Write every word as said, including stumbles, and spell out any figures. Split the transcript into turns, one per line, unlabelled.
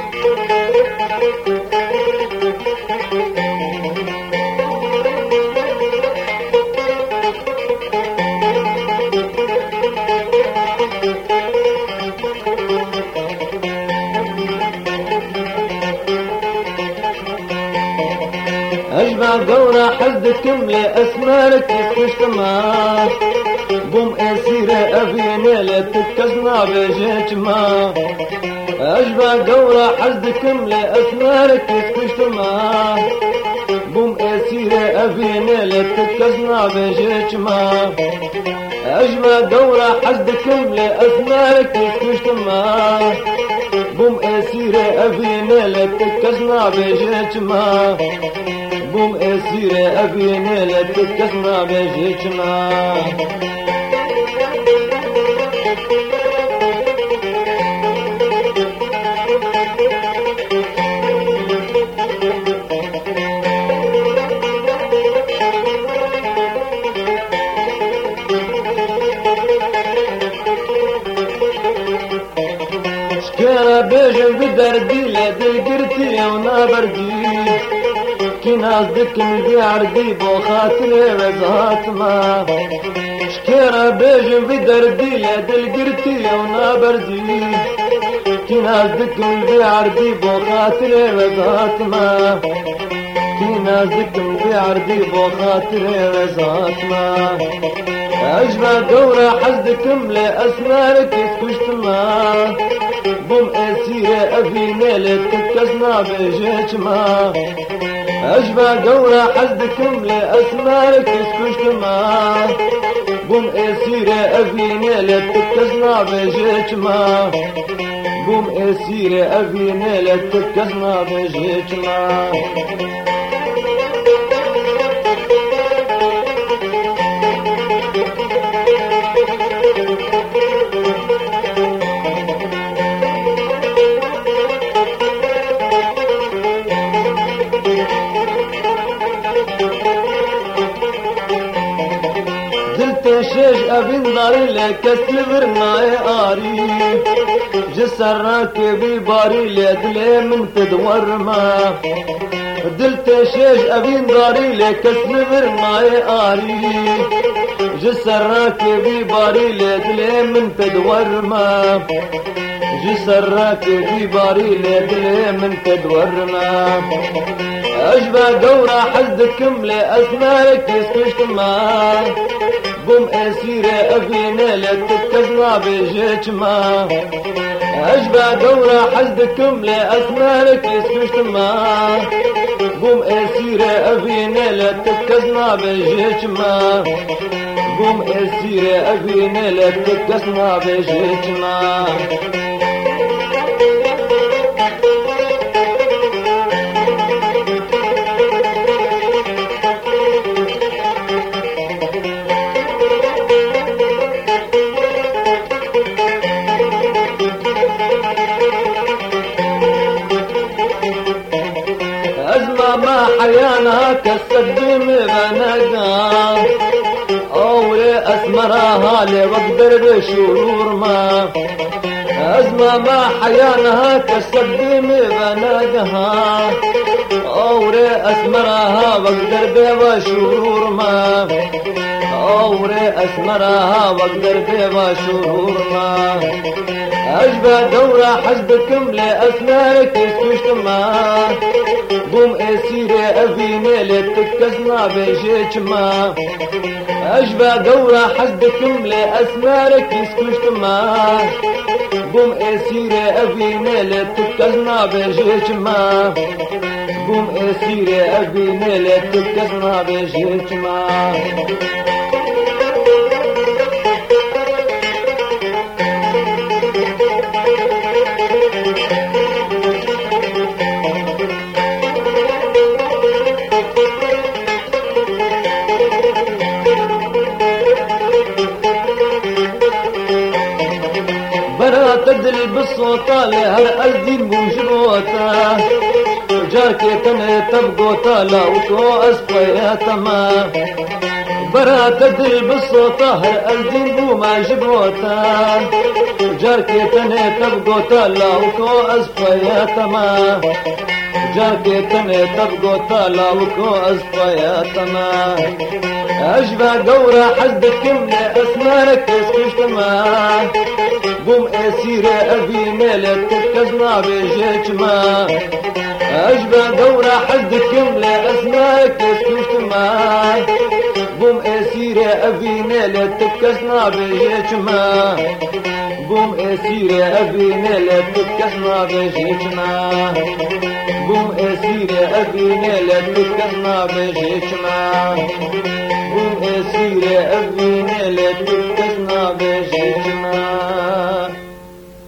أجمع قورة حزدكم لأسمارك يسكشتما بوم أسيرة أبينا لتكزنا بجيتما أجمع قورة حزدكم لأسمارك يسكشتما بوم أسيرة أبينا لتكزنا بجيتما أجمع قورة حزدكم لأسمارك يسكشتما بوم أسيرة أبينا لتكزنا بجيتما بوم أسيرة أبينا لتكزنا بجيتما شكرا بيجن بدردي لدل قرتي ونابردي كي نازدك مدي عردي بو خاطري وزهات ما شكرا بيجن بدردي لدل قرتي ونابردي كي نازدك مدي عردي بو خاطري وزهات ما كي نازدك مدي عردي بو خاطري وزهات ما أجمع قورة حزدكم لأسمارك يسكشتما بوم أسيرة أبينا لتكزنا بجيتما أجمع قورة حزدكم لأسمارك يسكشتما بوم أسيرة أبينا لتكزنا بجيتما بوم أسيرة أبينا لتكزنا بجيتما شيش أبين داري لك سلبرناي آري جسر راكبي باري لدلي من تدور ما دلت شيش أبين داري لك سلبرناي آري جسر راكبي باري لدلي من تدور ما جسر راكبي باري لدلي من تدور ما أجمع قورة حزدكم لأسمارك يسكشتما بوم أسيرة أبينا لتكزنا بجيتما أجمع قورة حزدكم لأسمارك يسكشتما بوم أسيرة أبينا لتكزنا بجيتما بوم أسيرة أبينا لتكزنا بجيتما ما حيانا كالسدم بنقا أولي أسمرها لي واقدر بشرور ما أزمة ما حيانا كالسدم بنقا أولي أسمرها واقدر بشرور ما أولي أسمرها واقدر بشرور ما أجبى دورة حزبكم لأسمارك يسكشتما بوم أسيرة أبينا لتكزنا بجيتما أجبى دورة حزبكم لأسمارك يسكشتما بوم أسيرة أبينا لتكزنا بجيتما بوم أسيرة أبينا لتكزنا بجيتما تدل بالصوتا لهر الدين موجبوتا جارك تنه تبقوتا لا وتو اسقياتما برا تدل بالصوتا هر الدين بو ما جبوتا جاركي تني تبقوتا لاوكو أزفاياتما جاركي تني تبقوتا لاوكو أزفاياتما أجبا قورا حزدك كمنا أسمارك اسكشتما قوم أسيرة أبي ميلك تكزنا بجيجما أجبا قورا حزدك كمنا أسمارك اسكشتما قوم أسيرة أبي ميلك تكزنا بجيجما قوم أسيرة أبي ميلك تكزنا بجيجما قوم أسيرة أبي ميلك تكزنا بجيجما قوم أسيرة أبي ميلك تكزنا بجيجما